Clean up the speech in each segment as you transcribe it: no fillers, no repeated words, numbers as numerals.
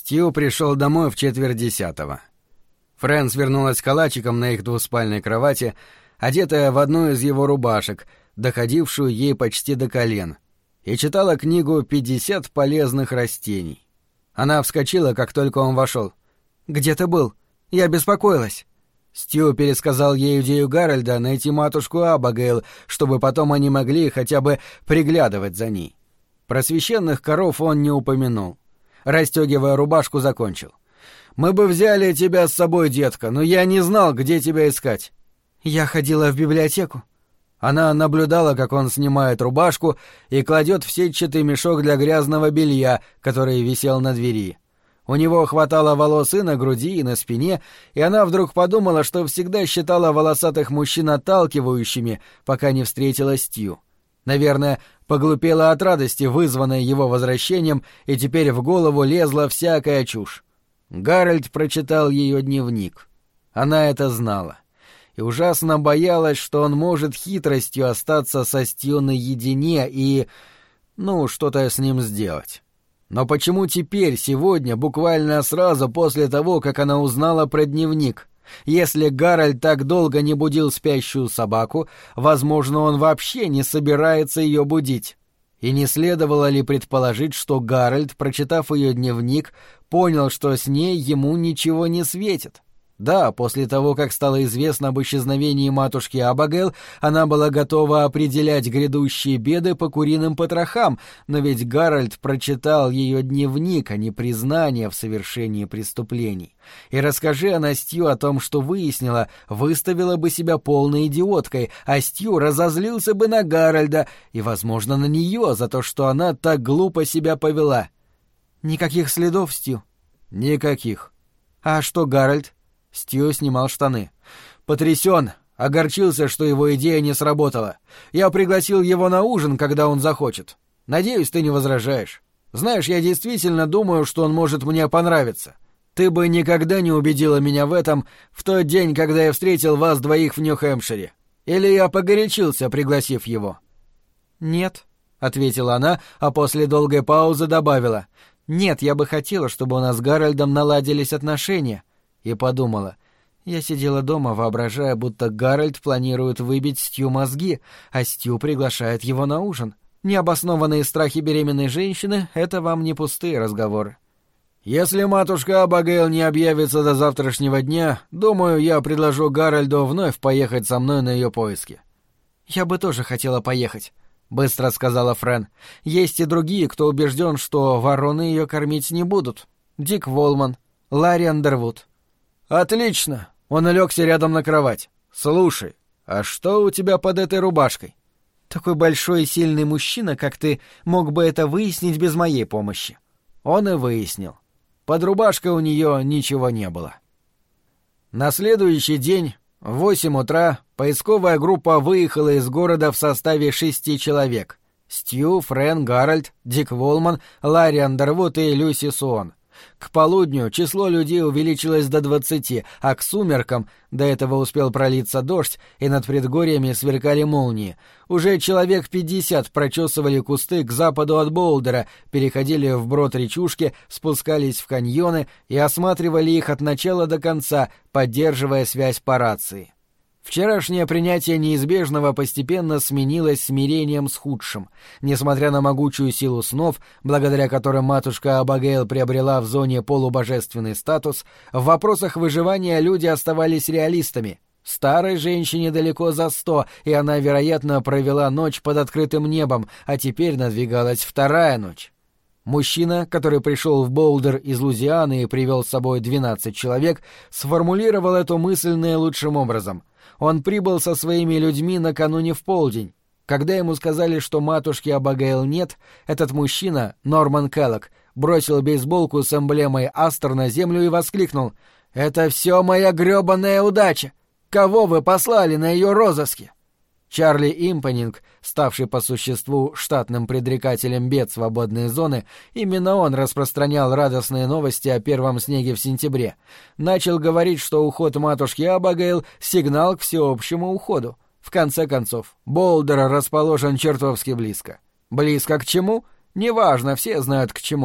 Стью пришел домой в 9:45. Фрэн свернулась калачиком на их двуспальной кровати, одетая в одну из его рубашек, доходившую ей почти до колен, и читала книгу «50 полезных растений». Она вскочила, как только он вошел. «Где ты был? Я беспокоилась». Стью пересказал ей идею Гарольда найти матушку Абигейл, чтобы потом они могли хотя бы приглядывать за ней. Про священных коров он не упомянул. Расстегивая рубашку, закончил. «Мы бы взяли тебя с собой, детка, но я не знал, где тебя искать». «Я ходила в библиотеку». Она наблюдала, как он снимает рубашку и кладет в сетчатый мешок для грязного белья, который висел на двери. У него хватало волос и на груди, и на спине, и она вдруг подумала, что всегда считала волосатых мужчин отталкивающими, пока не встретила Стью. Наверное, поглупела от радости, вызванной его возвращением, и теперь в голову лезла всякая чушь. Гарольд прочитал ее дневник. Она это знала. И ужасно боялась, что он может хитростью остаться со Стью наедине и... что-то с ним сделать. Но почему теперь, сегодня, буквально сразу после того, как она узнала про дневник? Если Гарольд так долго не будил спящую собаку, возможно, он вообще не собирается ее будить. И не следовало ли предположить, что Гарольд, прочитав ее дневник, понял, что с ней ему ничего не светит? Да, после того, как стало известно об исчезновении матушки Абигейл, она была готова определять грядущие беды по куриным потрохам, но ведь Гарольд прочитал ее дневник, а не признание в совершении преступлений. И расскажи она Стью о том, что выяснила, выставила бы себя полной идиоткой, а Стью разозлился бы на Гарольда и, возможно, на нее за то, что она так глупо себя повела. «Никаких следов, Стью?» «Никаких». «А что Гарольд?» Стью снимал штаны. «Потрясен, огорчился, что его идея не сработала. Я пригласил его на ужин, когда он захочет. Надеюсь, ты не возражаешь. Знаешь, я действительно думаю, что он может мне понравиться. Ты бы никогда не убедила меня в этом в тот день, когда я встретил вас двоих в Нью-Хэмпшире. Или я погорячился, пригласив его?» «Нет», — ответила она, а после долгой паузы добавила. «Нет, я бы хотела, чтобы у нас с Гарольдом наладились отношения». И подумала, я сидела дома, воображая, будто Гарольд планирует выбить Стью мозги, а Стью приглашает его на ужин. Необоснованные страхи беременной женщины — это вам не пустые разговоры. «Если матушка Абигейл не объявится до завтрашнего дня, думаю, я предложу Гарольду вновь поехать со мной на ее поиски». «Я бы тоже хотела поехать», — быстро сказала Фрэн. «Есть и другие, кто убежден, что вороны ее кормить не будут. Дик Волман, Ларри Андервуд». «Отлично!» — он улегся рядом на кровать. «Слушай, а что у тебя под этой рубашкой?» «Такой большой и сильный мужчина, как ты, мог бы это выяснить без моей помощи». Он и выяснил. Под рубашкой у нее ничего не было. На следующий день, в 8 утра, поисковая группа выехала из города в составе 6 человек. Стью, Фрэн, Гарольд, Дик Волман, Ларри Андервуд и Люси Суон. К полудню число людей увеличилось до 20, а к сумеркам, до этого успел пролиться дождь, и над предгорьями сверкали молнии, уже человек 50 прочесывали кусты к западу от Боулдера, переходили вброд речушки, спускались в каньоны и осматривали их от начала до конца, поддерживая связь по рации. Вчерашнее принятие неизбежного постепенно сменилось смирением с худшим. Несмотря на могучую силу снов, благодаря которым матушка Абигейл приобрела в зоне полубожественный статус, в вопросах выживания люди оставались реалистами. Старой женщине далеко за 100, и она, вероятно, провела ночь под открытым небом, а теперь надвигалась вторая ночь. Мужчина, который пришел в Боулдер из Луизианы и привел с собой 12 человек, сформулировал эту мысль наилучшим образом. Он прибыл со своими людьми накануне в полдень. Когда ему сказали, что матушки Абигейл нет, этот мужчина, Норман Келлок, бросил бейсболку с эмблемой Астер на землю и воскликнул: «Это все моя грёбаная удача! Кого вы послали на ее розыски?» Чарли Импенинг, ставший по существу штатным предрекателем бед свободной зоны, именно он распространял радостные новости о первом снеге в сентябре. Начал говорить, что уход матушки Абигейл — сигнал к всеобщему уходу. В конце концов, Боулдер расположен чертовски близко. Близко к чему? Неважно, все знают к чему.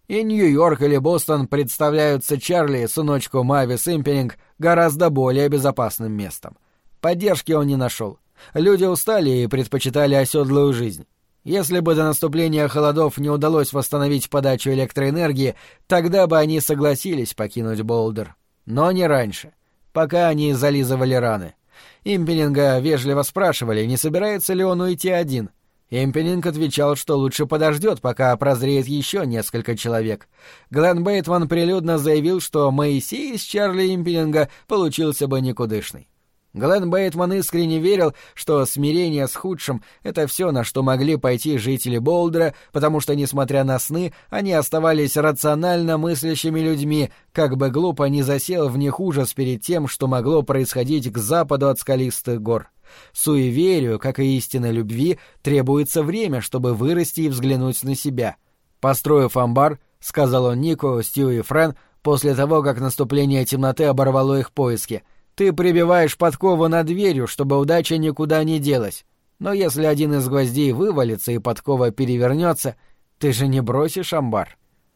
И Нью-Йорк или Бостон представляются Чарли, сыночку Мавис Импелинг, гораздо более безопасным местом. Поддержки он не нашел. Люди устали и предпочитали оседлую жизнь. Если бы до наступления холодов не удалось восстановить подачу электроэнергии, тогда бы они согласились покинуть Болдер. Но не раньше, пока они зализывали раны. Импелинга вежливо спрашивали, не собирается ли он уйти один. Импелинг отвечал, что лучше подождет, пока прозреет еще несколько человек. Глен Бейтман прилюдно заявил, что Моисей из Чарли Импелинга получился бы никудышный. Глен Бейтман искренне верил, что смирение с худшим — это все, на что могли пойти жители Болдера, потому что, несмотря на сны, они оставались рационально мыслящими людьми, как бы глупо ни засел в них ужас перед тем, что могло происходить к западу от скалистых гор. Суеверию, как и истинной любви, требуется время, чтобы вырасти и взглянуть на себя. «Построив амбар», — сказал он Нику, Стью и Френ, после того, как наступление темноты оборвало их поиски, — «ты прибиваешь подкову над дверью, чтобы удача никуда не делась. Но если один из гвоздей вывалится и подкова перевернется, ты же не бросишь амбар».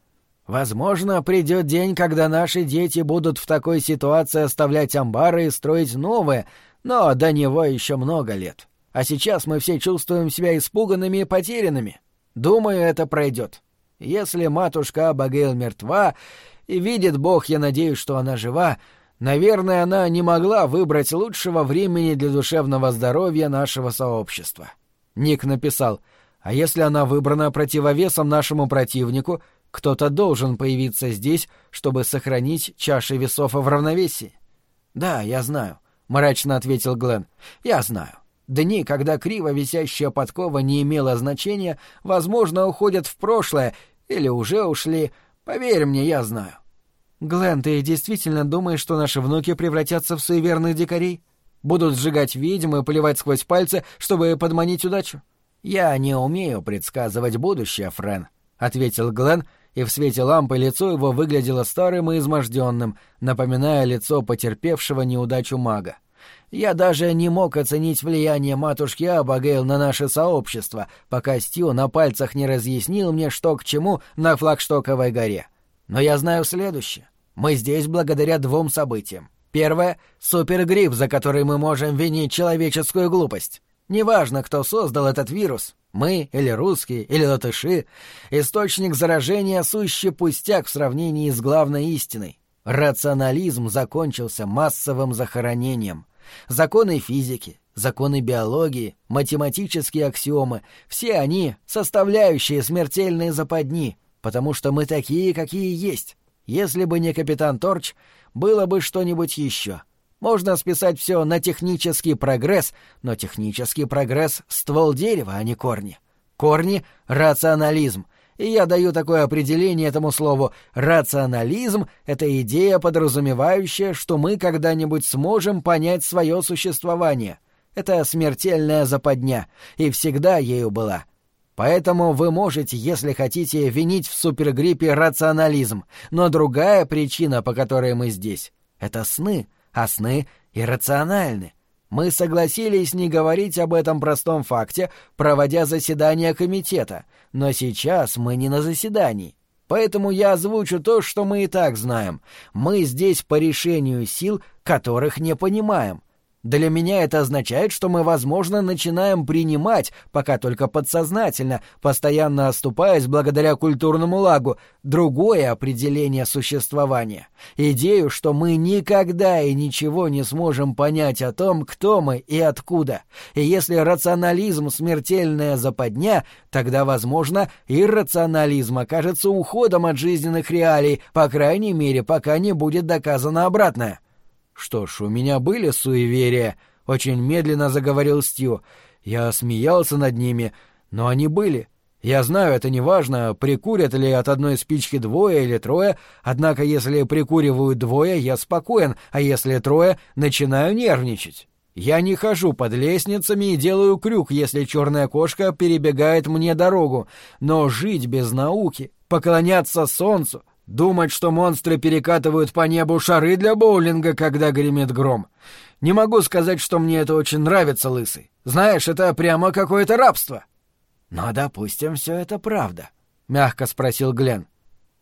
«Возможно, придет день, когда наши дети будут в такой ситуации оставлять амбары и строить новые, но до него еще много лет. А сейчас мы все чувствуем себя испуганными и потерянными. Думаю, это пройдет. Если матушка Абигейл мертва, и видит Бог, я надеюсь, что она жива, наверное, она не могла выбрать лучшего времени для душевного здоровья нашего сообщества». Ник написал: «А если она выбрана противовесом нашему противнику, кто-то должен появиться здесь, чтобы сохранить чаши весов в равновесии». «Да, я знаю», — мрачно ответил Глен. «Я знаю. Дни, когда криво висящая подкова не имела значения, возможно, уходят в прошлое или уже ушли. Поверь мне, я знаю». «Глен, ты действительно думаешь, что наши внуки превратятся в суеверных дикарей? Будут сжигать ведьм и поливать сквозь пальцы, чтобы подманить удачу?» «Я не умею предсказывать будущее, Френ», — ответил Глен, и в свете лампы лицо его выглядело старым и изможденным, напоминая лицо потерпевшего неудачу мага. «Я даже не мог оценить влияние матушки Абигейл на наше сообщество, пока Стью на пальцах не разъяснил мне, что к чему на Флагштоковой горе. Но я знаю следующее. Мы здесь благодаря двум событиям. Первое — супергрипп, за который мы можем винить человеческую глупость. Неважно, кто создал этот вирус, мы или русские, или латыши, источник заражения — сущий пустяк в сравнении с главной истиной. Рационализм закончился массовым захоронением. Законы физики, законы биологии, математические аксиомы — все они — составляющие смертельные западни, потому что мы такие, какие есть. Если бы не капитан Торч, было бы что-нибудь еще. Можно списать все на технический прогресс, но технический прогресс — ствол дерева, а не корни. Корни — рационализм. И я даю такое определение этому слову. Рационализм — это идея, подразумевающая, что мы когда-нибудь сможем понять свое существование. Это смертельная западня, и всегда ею была. Поэтому вы можете, если хотите, винить в супергриппе рационализм, но другая причина, по которой мы здесь — это сны, а сны иррациональны. Мы согласились не говорить об этом простом факте, проводя заседание комитета, но сейчас мы не на заседании. Поэтому я озвучу то, что мы и так знаем. Мы здесь по решению сил, которых не понимаем. Для меня это означает, что мы, возможно, начинаем принимать, пока только подсознательно, постоянно оступаясь благодаря культурному лагу, другое определение существования. Идею, что мы никогда и ничего не сможем понять о том, кто мы и откуда. И если рационализм — смертельная западня, тогда, возможно, иррационализм окажется уходом от жизненных реалий, по крайней мере, пока не будет доказано обратное. «Что ж, у меня были суеверия», — очень медленно заговорил Стью. «Я смеялся над ними, но они были. Я знаю, это не важно, прикурят ли от одной спички двое или трое, однако если прикуривают двое, я спокоен, а если трое, начинаю нервничать. Я не хожу под лестницами и делаю крюк, если черная кошка перебегает мне дорогу, но жить без науки, поклоняться солнцу, думать, что монстры перекатывают по небу шары для боулинга, когда гремит гром. Не могу сказать, что мне это очень нравится, Лысый. Знаешь, это прямо какое-то рабство». «Но, допустим, все это правда», — мягко спросил Глен.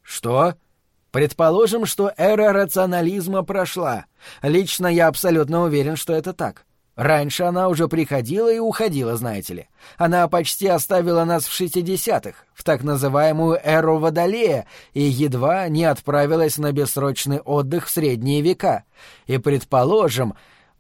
«Что?» «Предположим, что эра рационализма прошла. Лично я абсолютно уверен, что это так. Раньше она уже приходила и уходила, знаете ли. Она почти оставила нас в 60-х, в так называемую эру Водолея, и едва не отправилась на бессрочный отдых в средние века. И предположим,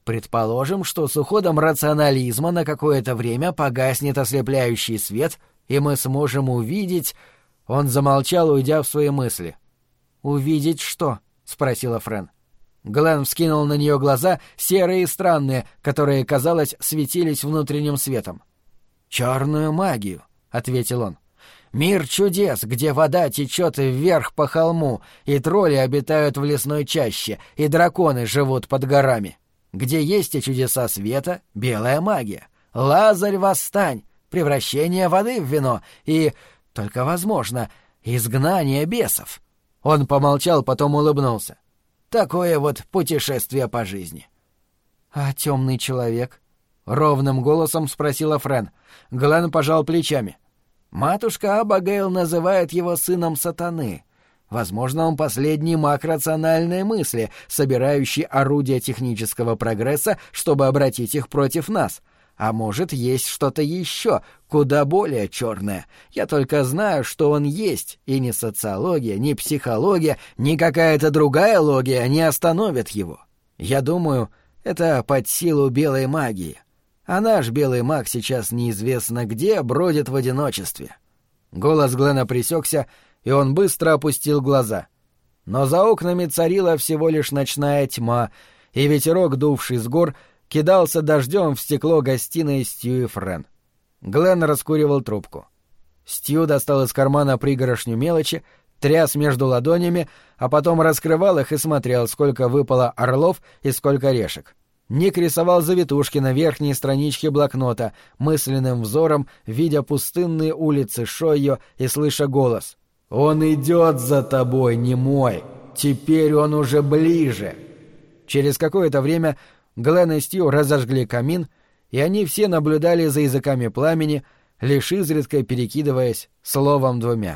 что с уходом рационализма на какое-то время погаснет ослепляющий свет, и мы сможем увидеть...» Он замолчал, уйдя в свои мысли. «Увидеть что?» — спросила Френ. Глен вскинул на нее глаза, серые и странные, которые, казалось, светились внутренним светом. «Черную магию», — ответил он. «Мир чудес, где вода течет вверх по холму, и тролли обитают в лесной чаще, и драконы живут под горами. Где есть и чудеса света, белая магия. Лазарь, восстань! Превращение воды в вино и, только возможно, изгнание бесов». Он помолчал, потом улыбнулся. «Такое вот путешествие по жизни». «А темный человек?» — ровным голосом спросила Френ. Глен пожал плечами. «Матушка Абагейл называет его сыном сатаны. Возможно, он последний маг рациональной мысли, собирающий орудия технического прогресса, чтобы обратить их против нас. А может, есть что-то еще, куда более черное. Я только знаю, что он есть, и ни социология, ни психология, ни какая-то другая логия не остановят его. Я думаю, это под силу белой магии. А наш белый маг сейчас неизвестно где бродит в одиночестве». Голос Глена пресекся, и он быстро опустил глаза. Но за окнами царила всего лишь ночная тьма, и ветерок, дувший с гор, кидался дождем в стекло гостиной Стью и Френ. Глен раскуривал трубку. Стью достал из кармана пригорошню мелочи, тряс между ладонями, а потом раскрывал их и смотрел, сколько выпало орлов и сколько решек. Ник рисовал завитушки на верхней страничке блокнота, мысленным взором, видя пустынные улицы Шойо и слыша голос. «Он идет за тобой, немой! Теперь он уже ближе!» Через какое-то время Глен и Стью разожгли камин, и они все наблюдали за языками пламени, лишь изредка перекидываясь словом-двумя.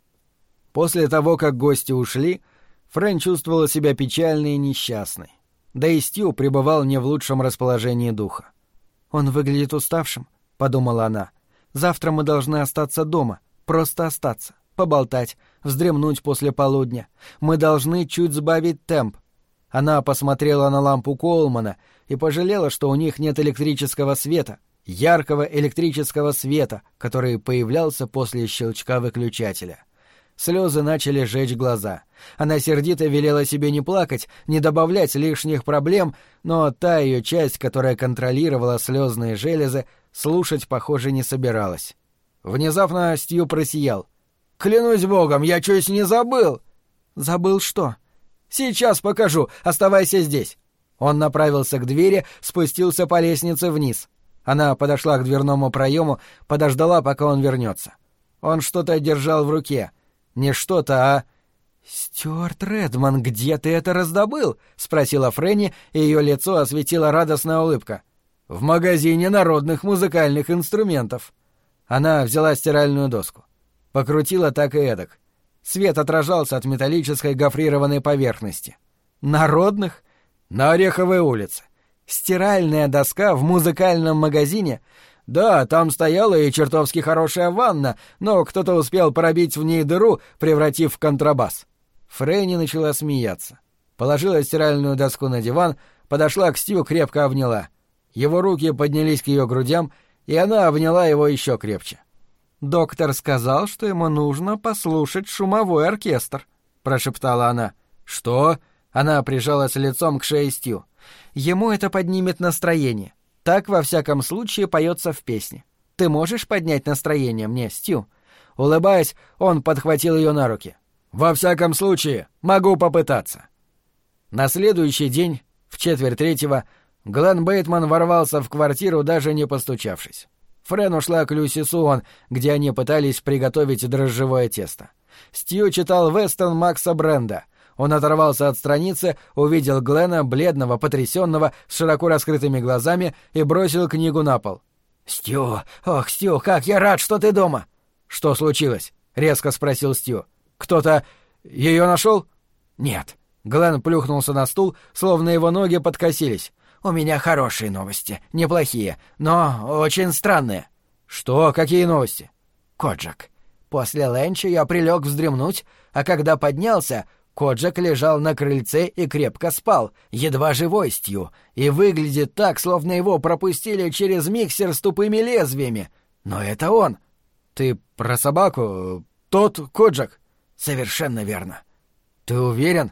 После того, как гости ушли, Френ чувствовала себя печальной и несчастной. Да и Стью пребывал не в лучшем расположении духа. «Он выглядит уставшим», — подумала она. «Завтра мы должны остаться дома, просто остаться, поболтать, вздремнуть после полудня. Мы должны чуть сбавить темп». Она посмотрела на лампу Коулмана и пожалела, что у них нет электрического света, яркого электрического света, который появлялся после щелчка выключателя. Слезы начали жечь глаза. Она сердито велела себе не плакать, не добавлять лишних проблем, но та ее часть, которая контролировала слезные железы, слушать, похоже, не собиралась. Внезапно Стью просиял. «Клянусь богом, я чуть не забыл!» «Забыл что?» «Сейчас покажу, оставайся здесь». Он направился к двери, спустился по лестнице вниз. Она подошла к дверному проему, подождала, пока он вернется. Он что-то держал в руке. Не что-то, а... «Стюарт Редман, где ты это раздобыл?» — спросила Фрэнни, и ее лицо осветила радостная улыбка. «В магазине народных музыкальных инструментов». Она взяла стиральную доску. Покрутила так и эдак. Свет отражался от металлической гофрированной поверхности. «Народных?» «На Ореховой улице». «Стиральная доска в музыкальном магазине?» «Да, там стояла и чертовски хорошая ванна, но кто-то успел пробить в ней дыру, превратив в контрабас». Фрэнни начала смеяться. Положила стиральную доску на диван, подошла к Стью, крепко обняла. Его руки поднялись к ее грудям, и она обняла его еще крепче. «Доктор сказал, что ему нужно послушать шумовой оркестр», — прошептала она. «Что?» — она прижалась лицом к шее Стью. «Ему это поднимет настроение. Так, во всяком случае, поется в песне. Ты можешь поднять настроение мне, Стью?» Улыбаясь, он подхватил ее на руки. «Во всяком случае, могу попытаться». На следующий день, в 2:45, Глен Бейтман ворвался в квартиру, даже не постучавшись. Френ ушла к Люси Суон, где они пытались приготовить дрожжевое тесто. Стью читал вестерн Макса Бренда. Он оторвался от страницы, увидел Глена, бледного, потрясенного, с широко раскрытыми глазами, и бросил книгу на пол. «Стью! Ох, Стью, как я рад, что ты дома!» «Что случилось?» — резко спросил Стью. «Кто-то... Ее нашел? Нет. Глен плюхнулся на стул, словно его ноги подкосились. У меня хорошие новости, неплохие, но очень странные. Что? Какие новости? Коджак. После ленча я прилег вздремнуть, а когда поднялся, Коджак лежал на крыльце и крепко спал, едва живой, Стью, и выглядит так, словно его пропустили через миксер с тупыми лезвиями. Но это он. Ты про собаку? Тот Коджак? Совершенно верно. Ты уверен?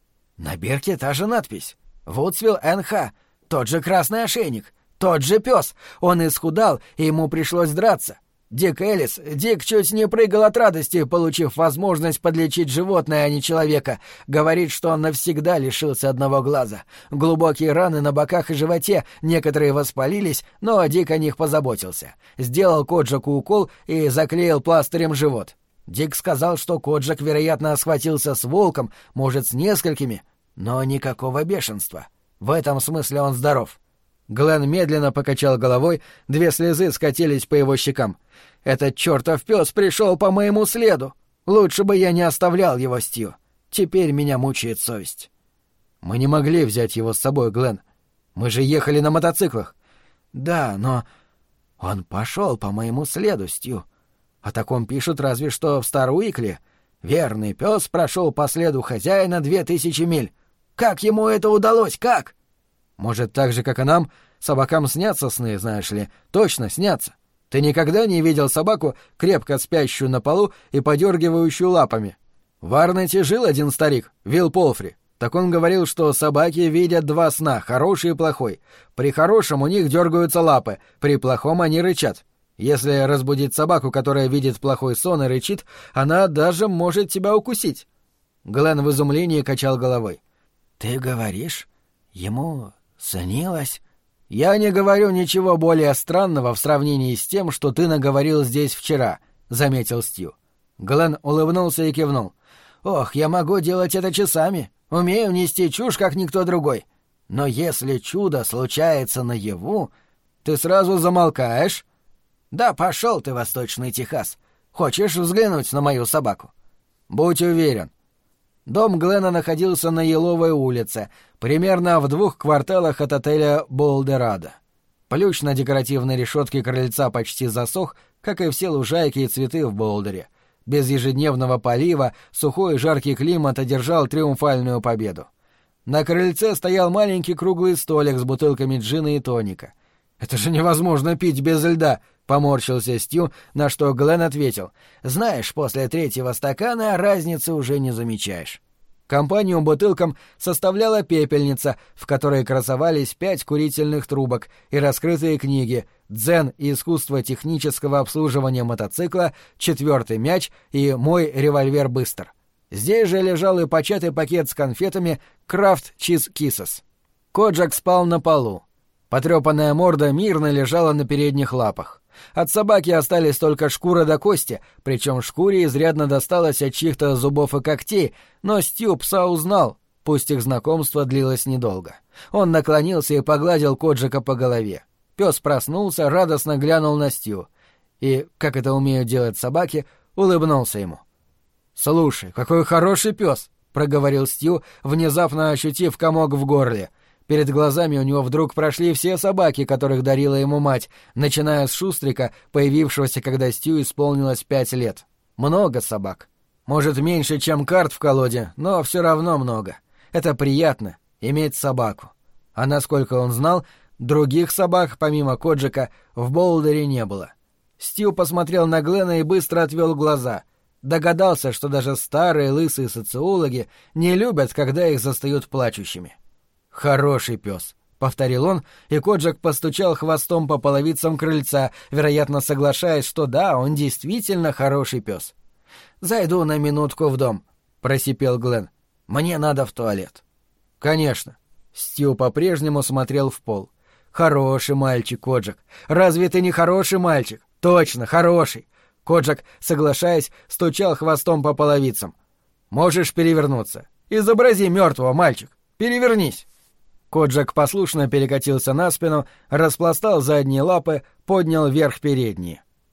На бирке та же надпись. Вудсвилл Н.Х. Тот же красный ошейник. Тот же пес. Он исхудал, и ему пришлось драться. Дик Эллис, Дик чуть не прыгал от радости, получив возможность подлечить животное, а не человека. Говорит, что он навсегда лишился одного глаза. Глубокие раны на боках и животе, некоторые воспалились, но Дик о них позаботился. Сделал Коджаку укол и заклеил пластырем живот. Дик сказал, что Коджак, вероятно, схватился с волком, может, с несколькими, но никакого бешенства. В этом смысле он здоров. Глен медленно покачал головой, 2 слезы скатились по его щекам. «Этот чертов пес пришел по моему следу! Лучше бы я не оставлял его, Стью. Теперь меня мучает совесть». «Мы не могли взять его с собой, Глен. Мы же ехали на мотоциклах». «Да, но он пошел по моему следу, Стью. О таком пишут разве что в Старуикле. Верный пес прошел по следу хозяина 2000 миль. Как ему это удалось, как?» «Может, так же, как и нам, собакам снятся сны, знаешь ли, точно снятся. Ты никогда не видел собаку, крепко спящую на полу и подергивающую лапами? В Арнете жил один старик, Вилл Полфри. Так он говорил, что собаки видят 2 сна, хороший и плохой. При хорошем у них дергаются лапы, при плохом они рычат. Если разбудить собаку, которая видит плохой сон и рычит, она даже может тебя укусить». Глен в изумлении качал головой. «Ты говоришь, ему снилось?» «Я не говорю ничего более странного в сравнении с тем, что ты наговорил здесь вчера», — заметил Стью. Глен улыбнулся и кивнул. «Ох, я могу делать это часами. Умею нести чушь, как никто другой. Но если чудо случается наяву, ты сразу замолкаешь». «Да пошел ты, Восточный Техас. Хочешь взглянуть на мою собаку?» «Будь уверен». Дом Глена находился на Еловой улице, примерно в 2 кварталах от отеля «Болдерадо». Плющ на декоративной решетке крыльца почти засох, как и все лужайки и цветы в Болдере. Без ежедневного полива сухой и жаркий климат одержал триумфальную победу. На крыльце стоял маленький круглый столик с бутылками джина и тоника. «Это же невозможно пить без льда!» — поморщился Стью, на что Глен ответил. «Знаешь, после 3-го стакана разницы уже не замечаешь». Компанию бутылкам составляла пепельница, в которой красовались 5 курительных трубок и раскрытые книги «Дзен и искусство технического обслуживания мотоцикла», «4-й мяч» и «Мой револьвер быстр». Здесь же лежал и початый пакет с конфетами «Крафт Чиз Киссес». Коджак спал на полу. Потрепанная морда мирно лежала на передних лапах. От собаки остались только шкура до кости, причем шкуре изрядно досталось от чьих-то зубов и когтей, но Стью пса узнал, пусть их знакомство длилось недолго. Он наклонился и погладил Коджака по голове. Пес проснулся, радостно глянул на Стью и, как это умеют делать собаки, улыбнулся ему. «Слушай, какой хороший пес!» — проговорил Стью, внезапно ощутив комок в горле. Перед глазами у него вдруг прошли все собаки, которых дарила ему мать, начиная с Шустрика, появившегося, когда Стью исполнилось 5 лет. Много собак. Может, меньше, чем карт в колоде, но все равно много. Это приятно — иметь собаку. А насколько он знал, других собак, помимо Коджака, в Болдере не было. Стью посмотрел на Глена и быстро отвел глаза. Догадался, что даже старые лысые социологи не любят, когда их застают плачущими. «Хороший пес», — повторил он, и Коджак постучал хвостом по половицам крыльца, вероятно, соглашаясь, что да, он действительно хороший пес. «Зайду на минутку в дом», — просипел Глен. «Мне надо в туалет». «Конечно». Стью по-прежнему смотрел в пол. «Хороший мальчик, Коджак. Разве ты не хороший мальчик? Точно, хороший». Коджак, соглашаясь, стучал хвостом по половицам. «Можешь перевернуться. Изобрази мертвого, мальчик. Перевернись». Коджак послушно перекатился на спину, распластал задние лапы, поднял вверх передние.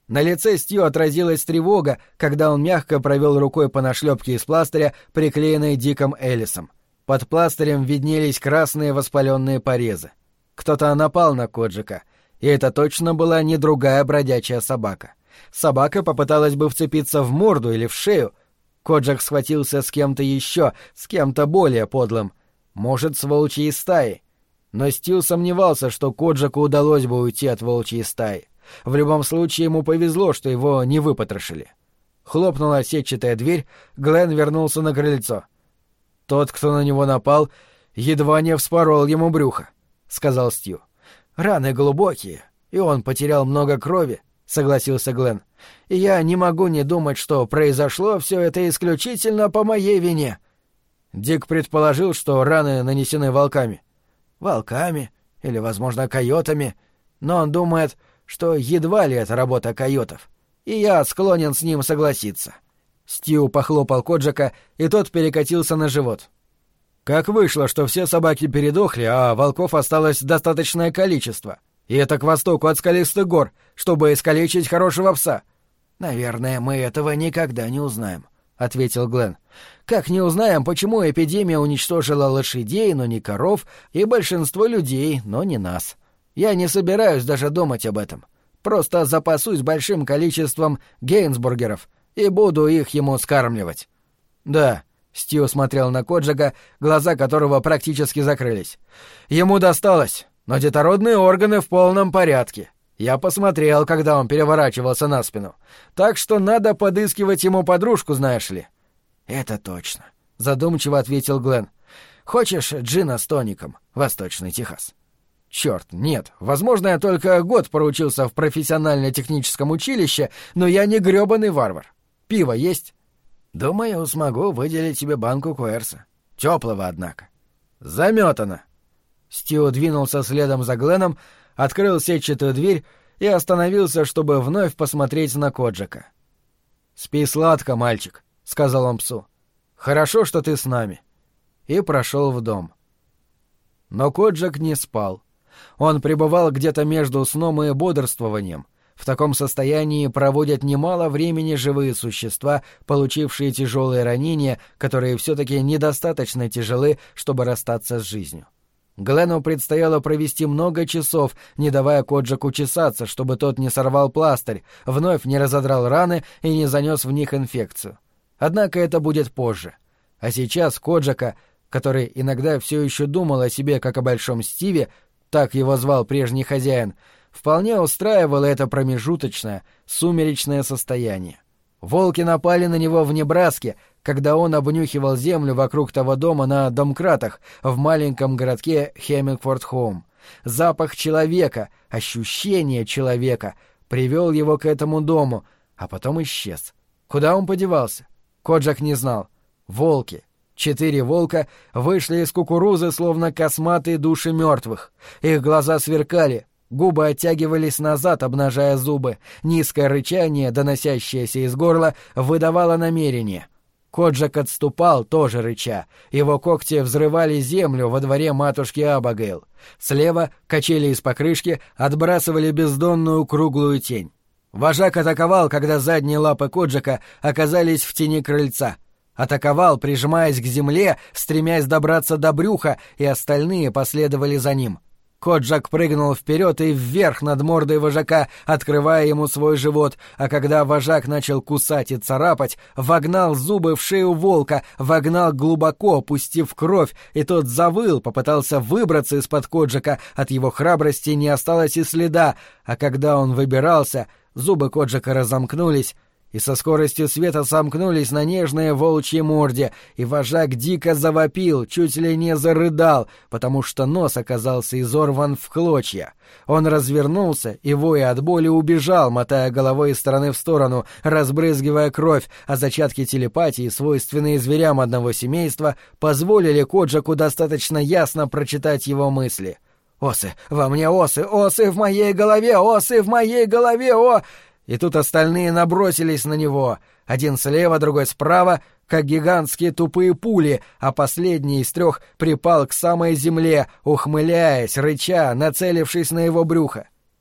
На лице Стью отразилась тревога, когда он мягко провел рукой по нашлепке из пластыря, приклеенной Диком Эллисом. Под пластырем виднелись красные воспаленные порезы. Кто-то напал на Коджика, и это точно была не другая бродячая собака. Собака попыталась бы вцепиться в морду или в шею. Коджик схватился с кем-то еще, с кем-то более подлым. Может, с волчьей стаи. Но Стью сомневался, что Коджику удалось бы уйти от волчьей стаи. В любом случае ему повезло, что его не выпотрошили. Хлопнула сетчатая дверь, Глен вернулся на крыльцо. «Тот, кто на него напал, едва не вспорол ему брюхо», — сказал Стью. «Раны глубокие, и он потерял много крови», — согласился Глен. «И я не могу не думать, что произошло все это исключительно по моей вине». Дик предположил, что раны нанесены волками. «Волками или, возможно, койотами, но он думает, что едва ли это работа койотов, и я склонен с ним согласиться». Стью похлопал Коджика, и тот перекатился на живот. «Как вышло, что все собаки передохли, а волков осталось достаточное количество? И это к востоку от скалистых гор, чтобы искалечить хорошего пса». «Наверное, мы этого никогда не узнаем», — ответил Глен. «Как не узнаем, почему эпидемия уничтожила лошадей, но не коров, и большинство людей, но не нас. Я не собираюсь даже думать об этом. Просто запасусь большим количеством гейнсбургеров и буду их ему скармливать». «Да», — Стью смотрел на Коджика, глаза которого практически закрылись. «Ему досталось, но детородные органы в полном порядке. Я посмотрел, когда он переворачивался на спину. Так что надо подыскивать ему подружку, знаешь ли». «Это точно», — задумчиво ответил Глен. «Хочешь джина с тоником, Восточный Техас?» «Черт, нет. Возможно, я только год проучился в профессионально-техническом училище, но я не грёбаный варвар. Пиво есть?» «Думаю, смогу выделить тебе банку Куэрса. Тёплого, однако». «Замётано». Стью двинулся следом за Гленом, открыл сетчатую дверь и остановился, чтобы вновь посмотреть на Коджика. «Спи сладко, мальчик», — сказал он псу. «Хорошо, что ты с нами». И прошел в дом. Но Коджик не спал. Он пребывал где-то между сном и бодрствованием. В таком состоянии проводят немало времени живые существа, получившие тяжелые ранения, которые все-таки недостаточно тяжелы, чтобы расстаться с жизнью. Глену предстояло провести много часов, не давая Коджику чесаться, чтобы тот не сорвал пластырь, вновь не разодрал раны и не занес в них инфекцию. Однако это будет позже. А сейчас Коджика, который иногда все еще думал о себе как о Большом Стиве, так его звал прежний хозяин, вполне устраивало это промежуточное, сумеречное состояние. Волки напали на него в Небраске, когда он обнюхивал землю вокруг того дома на домкратах в маленьком городке Хеммингфорд-Хоум. Запах человека, ощущение человека привел его к этому дому, а потом исчез. Куда он подевался? Коджик не знал. Волки. 4 волка вышли из кукурузы, словно косматые души мертвых. Их глаза сверкали, губы оттягивались назад, обнажая зубы. Низкое рычание, доносящееся из горла, выдавало намерение. Коджик отступал, тоже рыча. Его когти взрывали землю во дворе матушки Абагейл. Слева качели из покрышки отбрасывали бездонную круглую тень. Вожак атаковал, когда задние лапы Коджика оказались в тени крыльца. Атаковал, прижимаясь к земле, стремясь добраться до брюха, и остальные последовали за ним. Коджак прыгнул вперед и вверх над мордой вожака, открывая ему свой живот, а когда вожак начал кусать и царапать, вогнал зубы в шею волка, вогнал глубоко, опустив кровь, и тот завыл, попытался выбраться из-под Коджика, от его храбрости не осталось и следа, а когда он выбирался, зубы Коджика разомкнулись, и со скоростью света сомкнулись на нежной волчьей морде, и вожак дико завопил, чуть ли не зарыдал, потому что нос оказался изорван в клочья. Он развернулся и, воя от боли, убежал, мотая головой из стороны в сторону, разбрызгивая кровь, а зачатки телепатии, свойственные зверям одного семейства, позволили Коджаку достаточно ясно прочитать его мысли. «Осы! Во мне осы! Осы в моей голове! Осы в моей голове! О!» И тут остальные набросились на него, один слева, другой справа, как гигантские тупые пули, а последний из 3 припал к самой земле, ухмыляясь, рыча, нацелившись на его брюхо.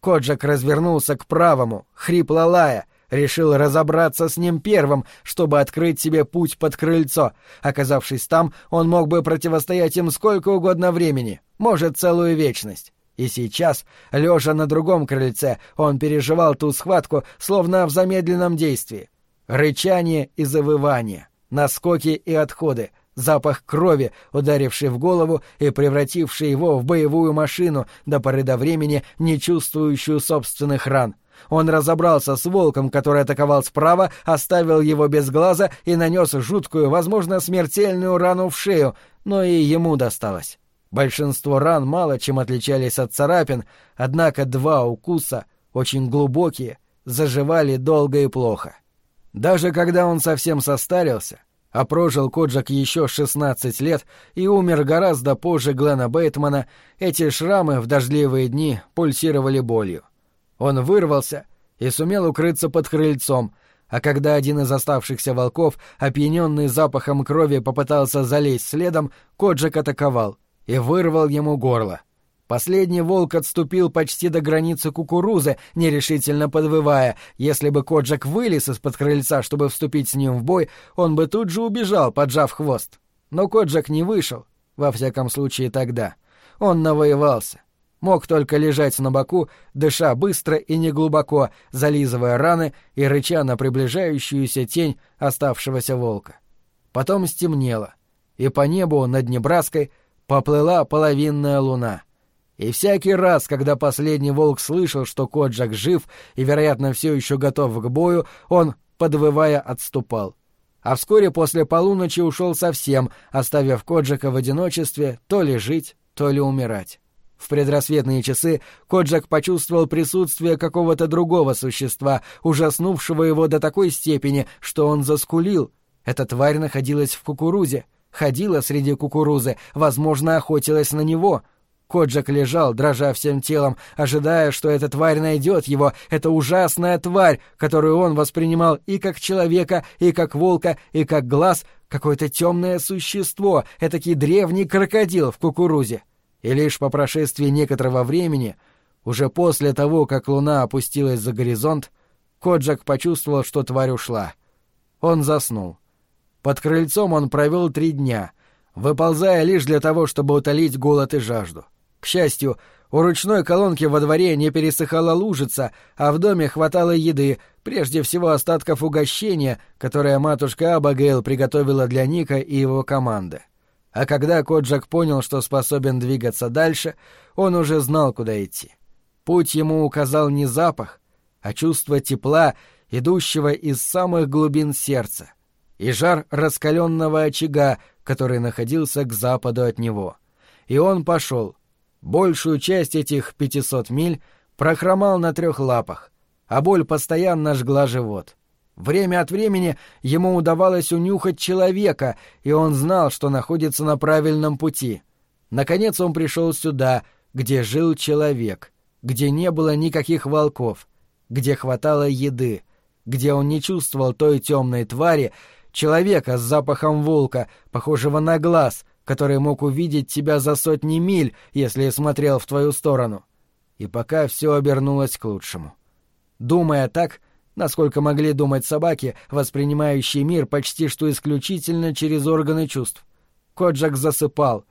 Коджак развернулся к правому, хрипло лая, решил разобраться с ним первым, чтобы открыть себе путь под крыльцо. Оказавшись там, он мог бы противостоять им сколько угодно времени, может, целую вечность. И сейчас, лежа на другом крыльце, он переживал ту схватку, словно в замедленном действии. Рычание и завывание, наскоки и отходы, запах крови, ударивший в голову и превративший его в боевую машину, до поры до времени не чувствующую собственных ран. Он разобрался с волком, который атаковал справа, оставил его без глаза и нанес жуткую, возможно, смертельную рану в шею, но и ему досталось. Большинство ран мало чем отличались от царапин, однако 2 укуса, очень глубокие, заживали долго и плохо. Даже когда он совсем состарился, а прожил Коджак еще 16 лет и умер гораздо позже Глена Бейтмана, эти шрамы в дождливые дни пульсировали болью. Он вырвался и сумел укрыться под крыльцом, а когда один из оставшихся волков, опьяненный запахом крови, попытался залезть следом, Коджак атаковал и вырвал ему горло. Последний волк отступил почти до границы кукурузы, нерешительно подвывая. Если бы Коджак вылез из-под крыльца, чтобы вступить с ним в бой, он бы тут же убежал, поджав хвост. Но Коджак не вышел, во всяком случае тогда. Он навоевался. Мог только лежать на боку, дыша быстро и неглубоко, зализывая раны и рыча на приближающуюся тень оставшегося волка. Потом стемнело, и по небу над Небраской поплыла половинная луна. И всякий раз, когда последний волк слышал, что Коджак жив и, вероятно, все еще готов к бою, он, подвывая, отступал. А вскоре после полуночи ушел совсем, оставив Коджака в одиночестве то ли жить, то ли умирать. В предрассветные часы Коджак почувствовал присутствие какого-то другого существа, ужаснувшего его до такой степени, что он заскулил. Эта тварь находилась в кукурузе, ходила среди кукурузы, возможно, охотилась на него. Коджак лежал, дрожа всем телом, ожидая, что эта тварь найдет его, эта ужасная тварь, которую он воспринимал и как человека, и как волка, и как глаз, какое-то темное существо, этакий древний крокодил в кукурузе. И лишь по прошествии некоторого времени, уже после того, как луна опустилась за горизонт, Коджак почувствовал, что тварь ушла. Он заснул. Под крыльцом он провел 3 дня, выползая лишь для того, чтобы утолить голод и жажду. К счастью, у ручной колонки во дворе не пересыхала лужица, а в доме хватало еды, прежде всего остатков угощения, которое матушка Абагейл приготовила для Ника и его команды. А когда Коджак понял, что способен двигаться дальше, он уже знал, куда идти. Путь ему указал не запах, а чувство тепла, идущего из самых глубин сердца, и жар раскаленного очага, который находился к западу от него. И он пошел. Большую часть этих 500 миль прохромал на 3 лапах, а боль постоянно жгла живот. Время от времени ему удавалось унюхать человека, и он знал, что находится на правильном пути. Наконец он пришел сюда, где жил человек, где не было никаких волков, где хватало еды, где он не чувствовал той темной твари, человека с запахом волка, похожего на глаз, который мог увидеть тебя за сотни миль, если смотрел в твою сторону. И пока все обернулось к лучшему. Думая так, насколько могли думать собаки, воспринимающие мир почти что исключительно через органы чувств, Коджак засыпал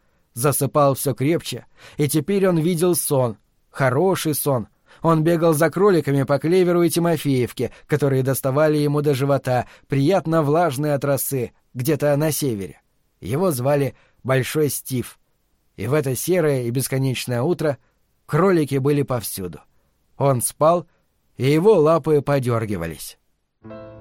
все крепче, и теперь он видел сон, хороший сон. Он бегал за кроликами по Клеверу и Тимофеевке, которые доставали ему до живота, приятно влажные от росы, где-то на севере. Его звали Большой Стив. И в это серое и бесконечное утро кролики были повсюду. Он спал, и его лапы подергивались.